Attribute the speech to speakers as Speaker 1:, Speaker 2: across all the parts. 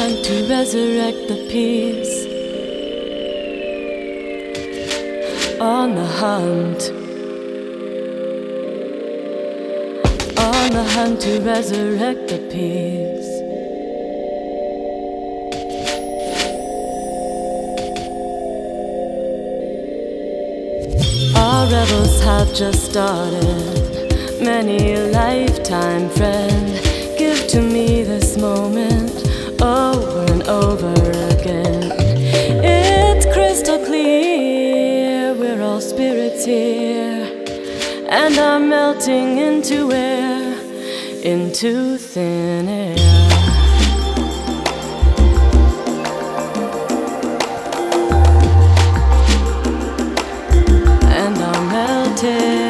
Speaker 1: hunt to resurrect the peace. On the hunt. On the hunt to resurrect the peace. Our rebels have just started. Many a lifetime friend, give to me this moment over and over again. It's crystal clear, we're all spirits here, and are melting into air, into thin air. And are melting.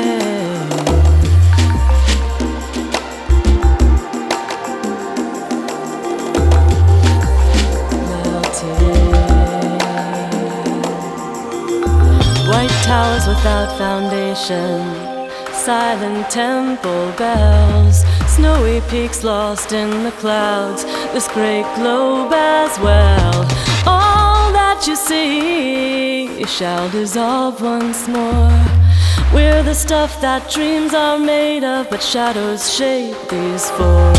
Speaker 1: White towers without foundation, silent temple bells, snowy peaks lost in the clouds, this great globe as well. All that you see shall dissolve once more. We're the stuff that dreams are made of, but shadows shape these forms.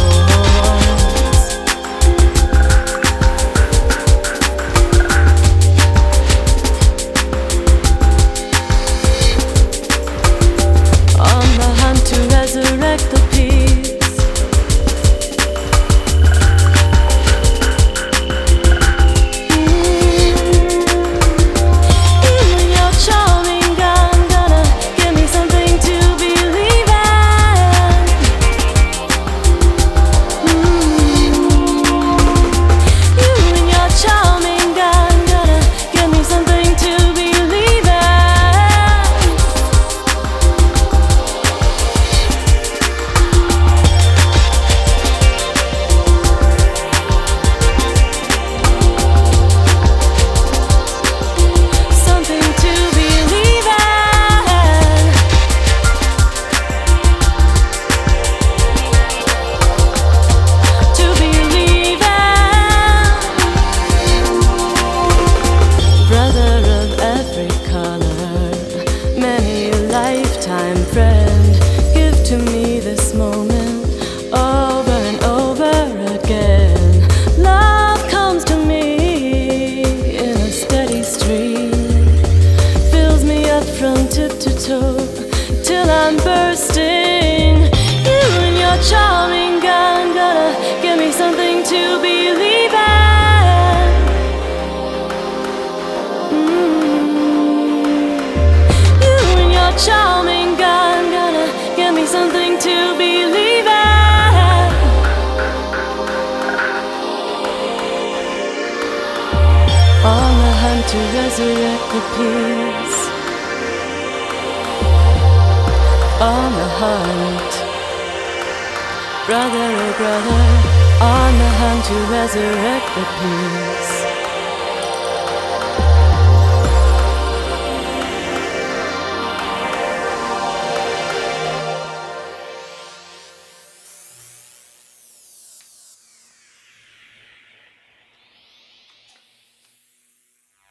Speaker 1: Resurrect the peace. Even your charming gun gonna give me something to believe in. You and your charming gun gonna give me something to believe in. Lifetime friend, give to me this moment over and over again. Love comes to me in a steady stream, fills me up from tip to toe till I'm bursting. You and your charming gun gonna give me something to believe in. Charming gun gonna give me something to believe in. On the hunt to resurrect the peace. On the hunt, brother, oh brother, on the hunt to resurrect the peace.